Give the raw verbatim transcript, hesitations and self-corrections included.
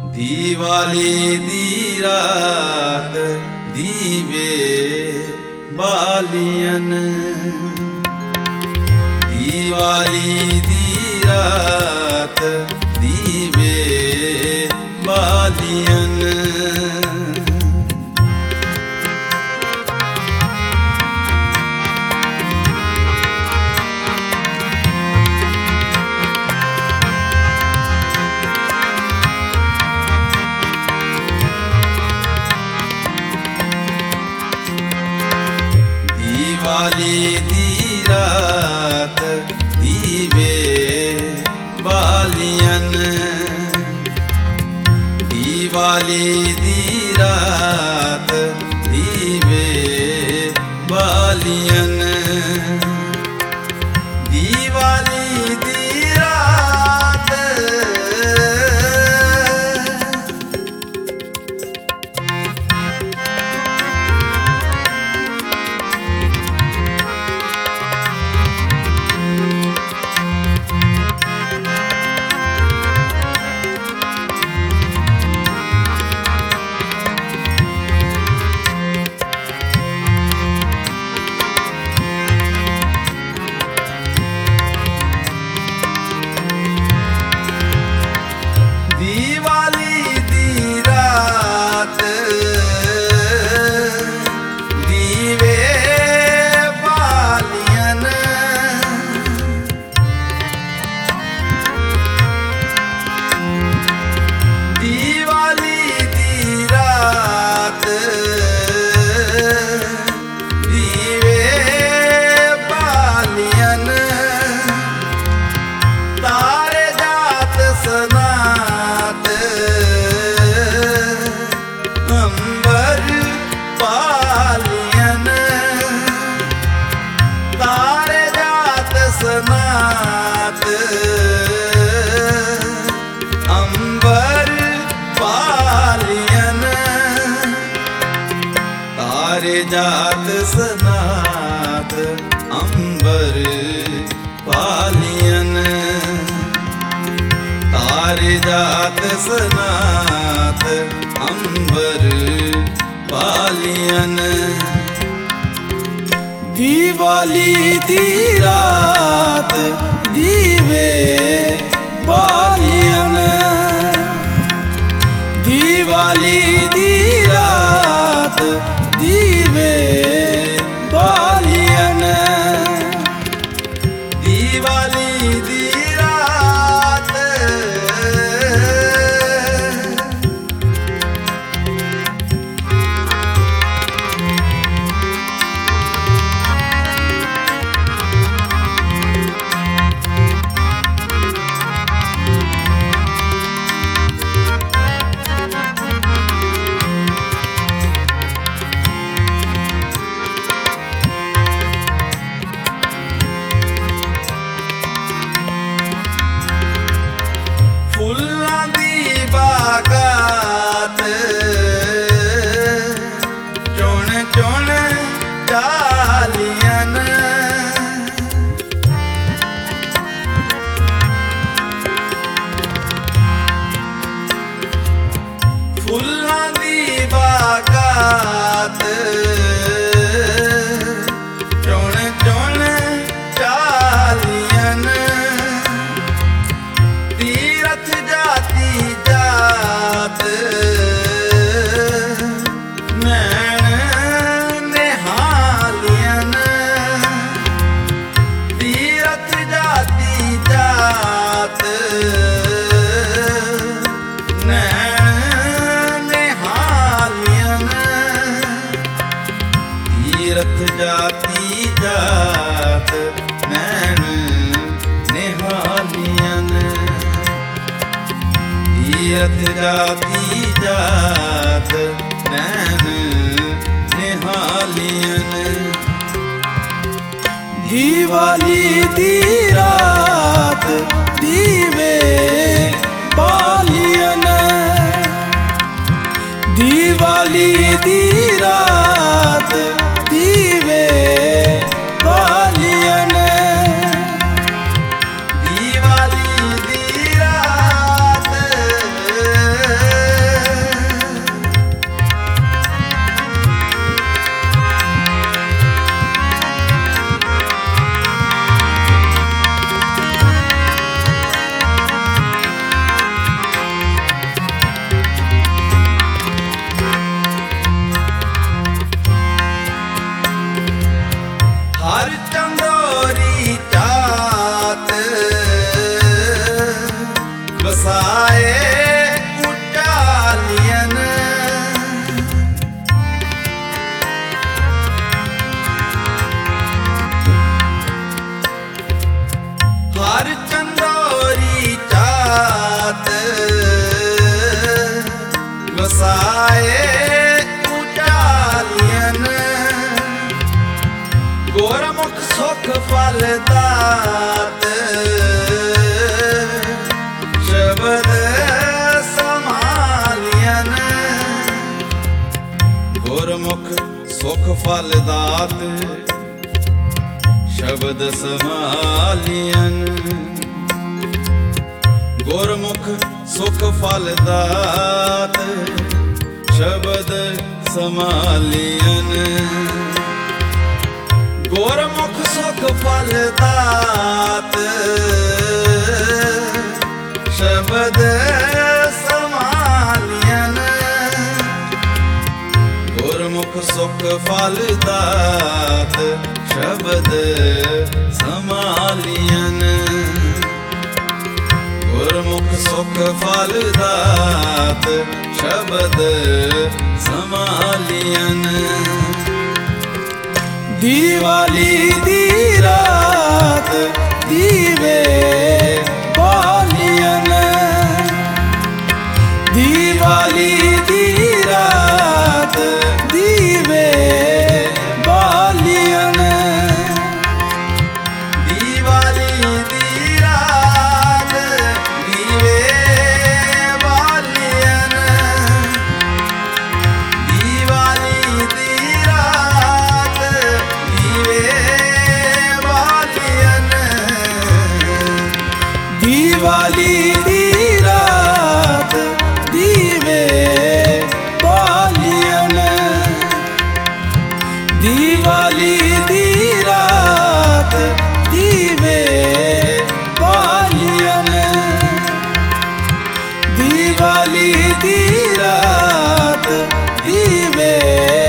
दिवाली दी रात दीवे बालियन, दिवाली दी रात दीवे बालियन। दिवाली दी रात दीवे बालियन, दिवाली दी रात दीवे बालियन। दिवाली दी रात सनात अंबर पालियन, तारे जात सनात अंबर पालियन, तारे जात सनात अंबर पालियन। दिवाली दी रात दीवे बालियन, दिवाली दी रात दीवे बालियन, दिवाली दी रात फुल्लां दी बागात चुन चुन डालियन, फुल्लां दी बागात चुन चुन डालियन। तीरथ जाती जात नैन निहालियन, तीरथ जाती जात नैन निहालियन, तीरथ जाती जात नैन निहालियन, तीरथ जाती जात नैन निहालियन। दिवाली दी रात दीवे बालियन, दिवाली दी रात दीवे बालियन, दिवाली दी रात फल दात शब्द संभालियन गुरमुख सुख फल दात शब्द संभालियन गुरमुख सुख फल दात शब्द संभालियन गुरमुख सुख फल दात शब्द संभालियन गुरमुख सुख फल दात शब्द संभालियन दिवाली दी रात दीवे बालियन दिवाली दी रात दीवे बालियन दिवाली दी रात दीवे बालियन दिवाली दी रात दीवे बालियन दिवाली दी रात दीवे बालियन दिवाली दी रात दीवे बालियन दिवाली दी रात दीवे